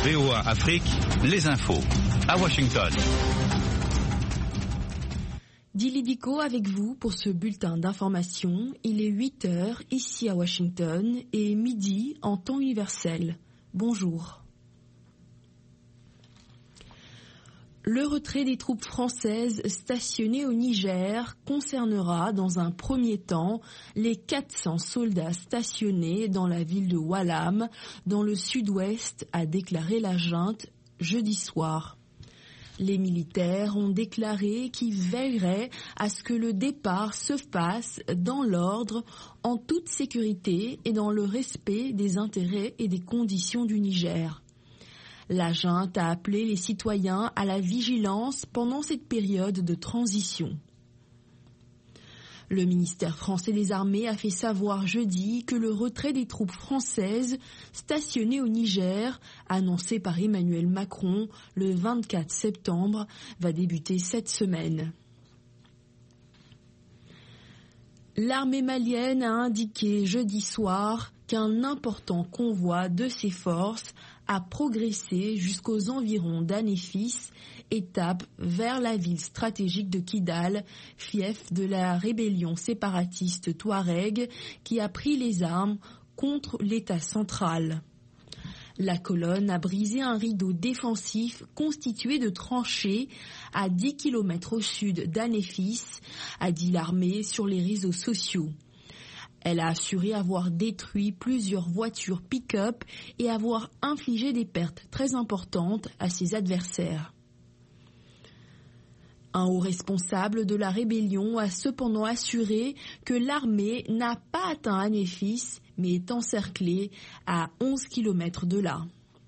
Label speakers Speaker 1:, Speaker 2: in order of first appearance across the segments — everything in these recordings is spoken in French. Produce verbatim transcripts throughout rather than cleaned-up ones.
Speaker 1: V O A Afrique, les infos. À Washington.
Speaker 2: Dili Diko avec vous pour ce bulletin d'information. Il est huit heures ici à Washington et midi en temps universel. Bonjour. Le retrait des troupes françaises stationnées au Niger concernera dans un premier temps les quatre cents soldats stationnés dans la ville de Walam, dans le sud-ouest, a déclaré la junte jeudi soir. Les militaires ont déclaré qu'ils veilleraient à ce que le départ se fasse dans l'ordre, en toute sécurité et dans le respect des intérêts et des conditions du Niger. La junte a appelé les citoyens à la vigilance pendant cette période de transition. Le ministère français des Armées a fait savoir jeudi que le retrait des troupes françaises stationnées au Niger, annoncé par Emmanuel Macron le vingt-quatre septembre, va débuter cette semaine. L'armée malienne a indiqué jeudi soir qu'un important convoi de ses forces a progressé jusqu'aux environs d'Anéfis, étape vers la ville stratégique de Kidal, fief de la rébellion séparatiste Touareg qui a pris les armes contre l'État central. La colonne a brisé un rideau défensif constitué de tranchées à dix kilomètres au sud d'Anéfis, a dit l'armée sur les réseaux sociaux. Elle a assuré avoir détruit plusieurs voitures pick-up et avoir infligé des pertes très importantes à ses adversaires. Un haut responsable de la rébellion a cependant assuré que l'armée n'a pas atteint Anéfis, mais est encerclée à onze kilomètres de là.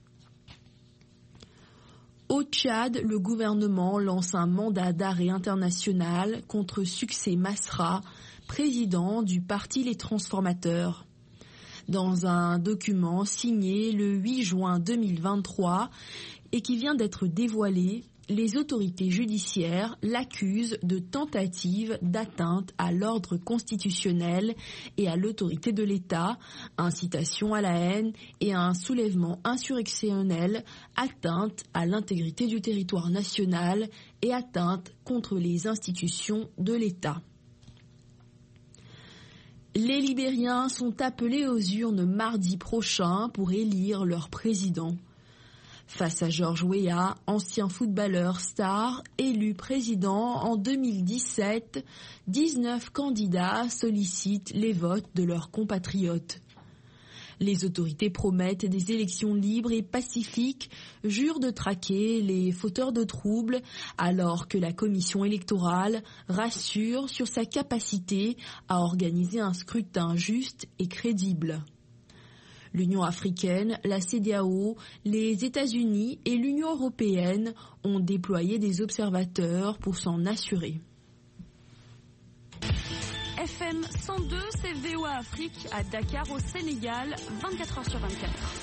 Speaker 2: Au Tchad, le gouvernement lance un mandat d'arrêt international contre Succès Masra, président du parti Les Transformateurs. Dans un document signé le huit juin deux mille vingt-trois et qui vient d'être dévoilé, les autorités judiciaires l'accusent de tentative d'atteinte à l'ordre constitutionnel et à l'autorité de l'État, incitation à la haine et à un soulèvement insurrectionnel, atteinte à l'intégrité du territoire national et atteinte contre les institutions de l'État. Les Libériens sont appelés aux urnes mardi prochain pour élire leur président. Face à George Weah, ancien footballeur star, élu président en deux mille dix-sept, dix-neuf candidats sollicitent les votes de leurs compatriotes. Les autorités promettent des élections libres et pacifiques, jurent de traquer les fauteurs de troubles, alors que la commission électorale rassure sur sa capacité à organiser un scrutin juste et crédible. L'Union africaine, la C E D E A O, les États-Unis et l'Union européenne ont déployé des observateurs pour s'en assurer.
Speaker 3: F M cent deux, c'est V O A Afrique à Dakar au Sénégal, vingt-quatre heures sur vingt-quatre.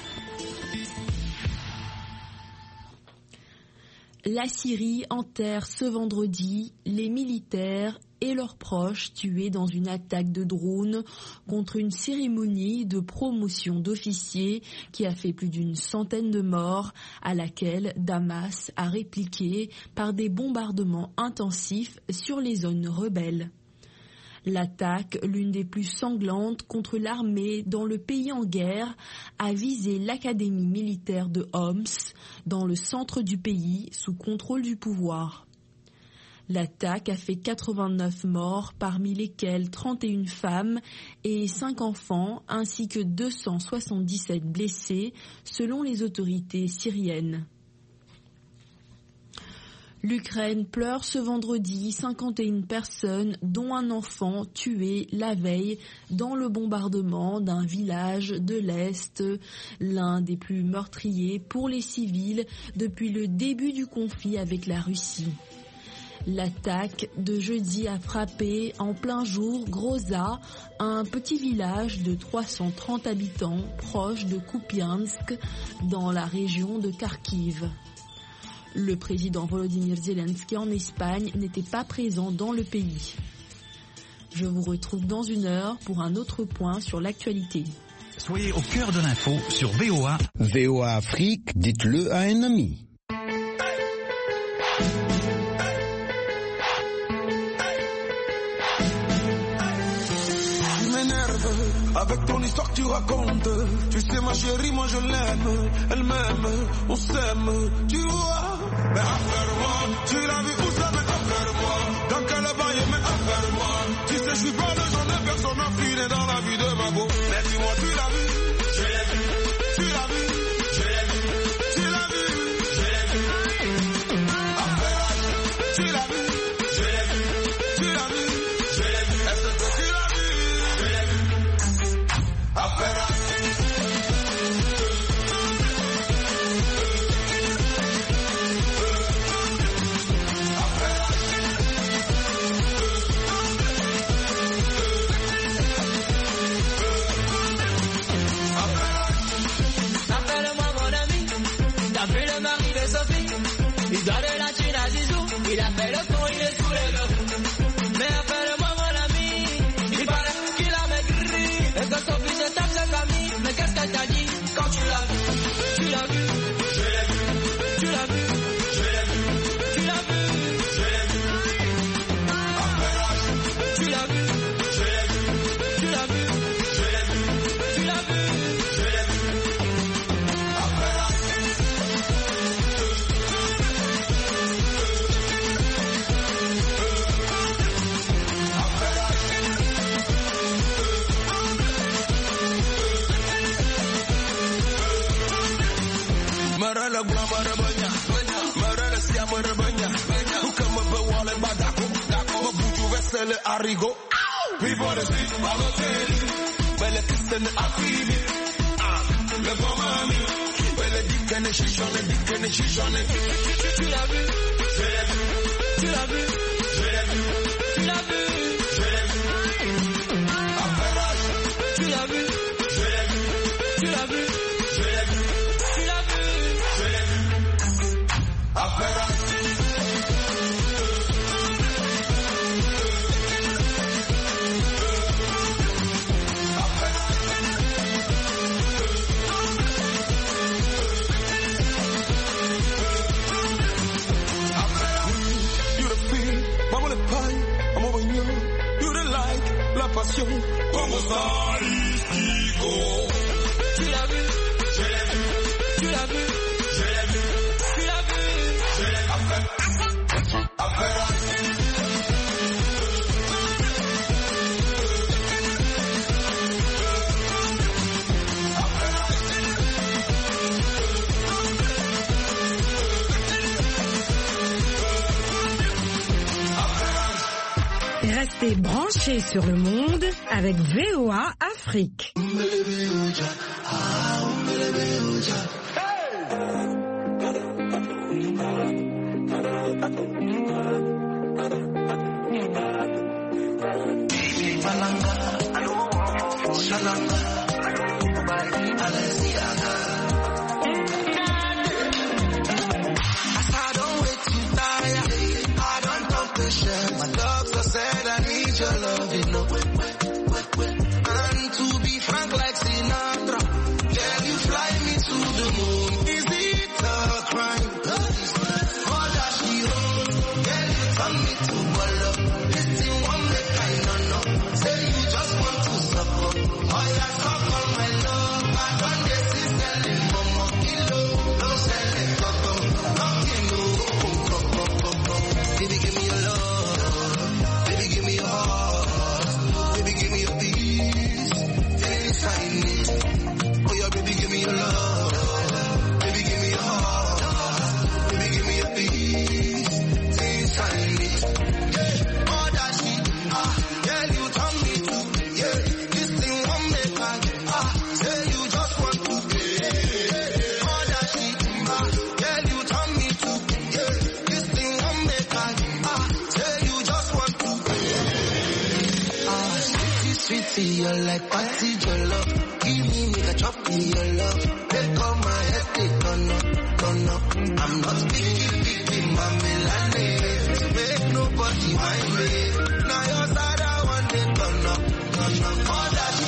Speaker 2: La Syrie enterre ce vendredi les militaires et leurs proches tués dans une attaque de drone contre une cérémonie de promotion d'officiers qui a fait plus d'une centaine de morts, à laquelle Damas a répliqué par des bombardements intensifs sur les zones rebelles. L'attaque, l'une des plus sanglantes contre l'armée dans le pays en guerre, a visé l'académie militaire de Homs, dans le centre du pays, sous contrôle du pouvoir. L'attaque a fait quatre-vingt-neuf morts, parmi lesquels trente et une femmes et cinq enfants, ainsi que deux cent soixante-dix-sept blessés, selon les autorités syriennes. L'Ukraine pleure ce vendredi cinquante et une personnes, dont un enfant tué la veille dans le bombardement d'un village de l'Est, l'un des plus meurtriers pour les civils depuis le début du conflit avec la Russie. L'attaque de jeudi a frappé en plein jour Groza, un petit village de trois cent trente habitants proche de Kupiansk, dans la région de Kharkiv. Le président Volodymyr Zelensky en Espagne n'était pas présent dans le pays. Je vous retrouve dans une heure pour un autre point sur l'actualité.
Speaker 1: Soyez au cœur de l'info sur V O A.
Speaker 4: V O A Afrique, dites-le à un ami.
Speaker 5: Tu m'énerves avec ton histoire que tu racontes. Tu sais ma chérie, moi je l'aime. Elle m'aime, on s'aime, tu vois. Mais affaire-moi, tu l'as vu où ça, mais affaire-moi. Dans quel bail, mais affaire-moi. Tu sais, je suis pas le genre de personne affinée dans la vie de ma go. Mais dis-moi, tu l'as vu, je l'ai vu. Tu l'as vu, je l'ai vu. Tu l'as vu, je l'ai vu. Affaire, tu l'as vu, je l'ai vu. Tu l'as vu, je l'ai vu. Est-ce que tu l'as vu, je l'ai vu. Affaire.
Speaker 6: Il a fait le con, il est sous les deux. Mais appelle-moi mon ami. Il paraît qu'il a maigri. Et que son fils se tape ses amis. Mais qu'est-ce qu'elle t'a dit quand tu l'as vu? Tu l'as vu? Je l'ai vu. Tu l'as vu? Je l'ai vu. Tu l'as vu? Je l'ai vu. Tu l'as vu? Je l'ai vu. Tu l'as vu? Je l'ai vu. Tu l'as vu? Je l'ai vu.
Speaker 5: Marala gula marabanya, marala siya marabanya. Ukama bawale badako, mabuju vesele arigo. People they speak Balotelli, belle kisten afili. Ah, le bon mami, belle dikene shishone, dikene shishone. Tu l'as vu, je l'ai vu. Tu l'as vu, je l'ai vu. Tu l'as vu, je l'ai vu. Affairage, tu l'as vu, je l'ai vu. Tu l'as vu, je l'ai vu. Tu l'as vu. Je l'ai vu. Affaire. You the feel, maman le paille, maman bagnon. You the like, la passion. Como statistico. Tu l'as vu, je l'ai vu. Tu l'as vu, je l'ai vu. Tu l'as vu, je l'ai vu. Affaire, affaire.
Speaker 7: Restez branchés sur le monde avec V O A Afrique.
Speaker 5: My doctor said I need your love, you know. And to be frank like Sinatra, girl, you fly me to the moon. Is it a crime? All that she owns, girl, you turn me to bolo. This thing won't make I no know. Say you just want to support. Oh yeah, suck on my love. I don't get this selling momo kilo, no selling coco, no kilo, coco, coco. Baby, give me your love. Baby, give me your heart. Baby, give me your peace. Inside me. Oh yeah, baby, give me your love. Baby, give me your heart. Baby, give me your peace. Inside me. Yeah. All that shit. Ah, yeah, you turn me to. Yeah, this thing won't make I. Ah, say you just want to. Yeah. All that shit. Ah, yeah, you turn me to. Yeah, this thing won't make I. Ah, say you just want to. Ah, sweetie, sweetie, you're like party jollof. Give me, make a chop in your love. Take all my head, take on up, on up. I'm not speaking big, big, my Milanese. Make nobody mind me.